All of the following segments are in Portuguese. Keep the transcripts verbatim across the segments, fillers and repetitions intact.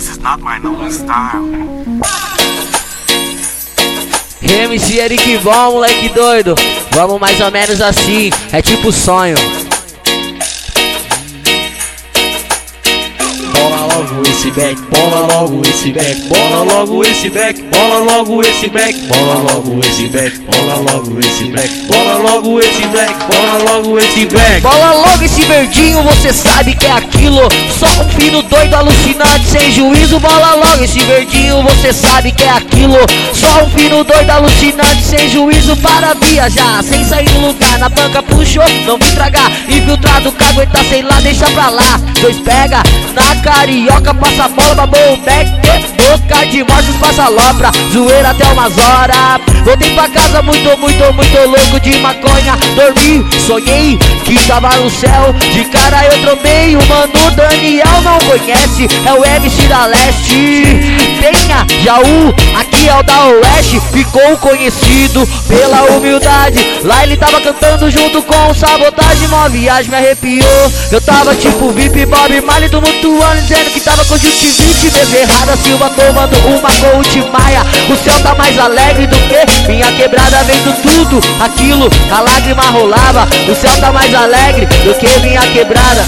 This is not my normal style. M C Eric Bom, moleque doido. Vamos mais ou menos assim, é tipo sonho. Bola logo esse back, bola logo esse back, bola logo esse back, bola logo esse back, bola logo esse back, bola logo esse back, bola logo esse back, bola logo esse back. Bola logo esse verdinho, você sabe que é aquilo. Só um fino doido, alucinante, sem juízo. Bola logo esse verdinho, você sabe que é aquilo. Só um fino doido, alucinante, sem juízo. Para viajar, sem sair do lugar. Na banca puxou, não vim tragar. Infiltrado, cagueta, sei lá, deixa pra lá. Dois pega, na carioca, passa a bola, babou o back. Boca de mortos, passa a lopra. Zoeira até umas horas. Voltei pra casa muito, muito, muito louco de maconha. Dormi, sonhei que tava no céu. De cara eu trombei, o mano Daniel não conhece. É o M C da Leste. Penha, Jaú, aqui é o da Oeste. Ficou conhecido pela humildade. Lá ele tava cantando junto com o Sabotagem. Mó viagem me arrepiou. Eu tava tipo V I P, Bob Marley tumultuando, dizendo que tava conjuntivite. Bezerrada Silva tomando uma Coach Maia. O céu tá mais alegre do que minha quebrada, vendo tudo aquilo, a lágrima rolava. O céu tá mais alegre do que minha quebrada.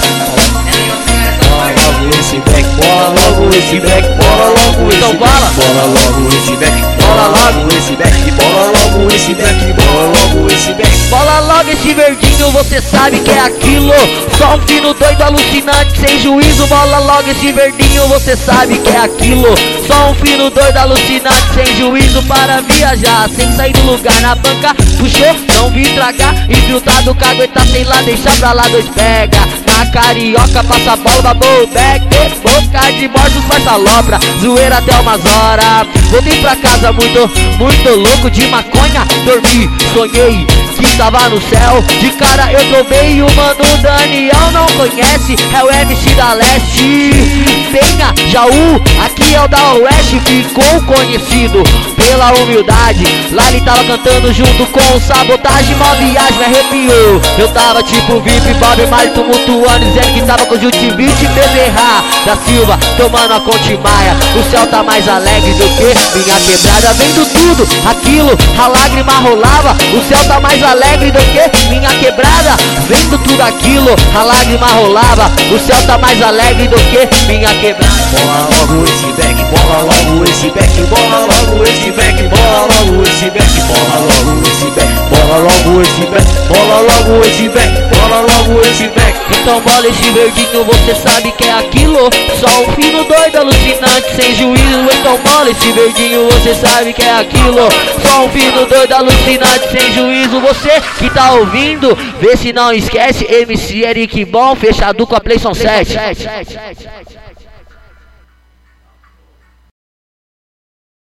Bola logo esse back, bola logo esse back, bola logo esse Então back, bola. bola logo esse back, bola logo esse back, bola logo esse back, bola logo esse back. Bola logo esse verdinho, você sabe que é aquilo. Só um fino doido, alucinante, sem juízo. Bola logo esse verdinho, você sabe que é aquilo. Só um fino doido, alucinante, sem juízo. Para viajar, sem sair do lugar. Na banca puxou, não vi tragar. Infiltrado, cagueta, sei lá, deixa pra lá. Dois pega, na carioca, passa a bola, babou back. Boca de mortos, faz a lopra. Zoeira até umas horas. Voltei pra casa muito, muito louco de maconha. Dormi, sonhei que tava no céu. De cara eu trombei, o mano Daniel não conhece. É o M C da Leste. Penha, Jaú, aqui é o da Oeste. Ficou conhecido pela humildade. Lá ele tava cantando junto com o Sabotagem. Mó viagem me arrepiou. Eu tava tipo V I P, Bob Marley tumultuando, dizendo que tava conjuntivite. Bezerra da Silva tomando a Conte Maia. O céu tá mais alegre do que minha quebrada, vendo tudo aquilo, a lágrima rolava. O céu tá mais alegre do que minha quebrada, vendo tudo aquilo, a lágrima rolava. O céu tá mais alegre do que minha quebrada. Bola logo esse back, bola logo esse back, bola logo esse back, bola logo esse back, bola logo esse back, bola logo esse back, bola logo esse back, bola logo esse back. Então bola esse verdinho, você sabe que é aquilo. Só um fino doido, alucinante, sem juízo. Então bola esse verdinho, você sabe que é aquilo. Só um fino doido, alucinante, sem juízo. Você que tá ouvindo, vê se não esquece. M C Eric Bom, fechado com a PlayStation sete.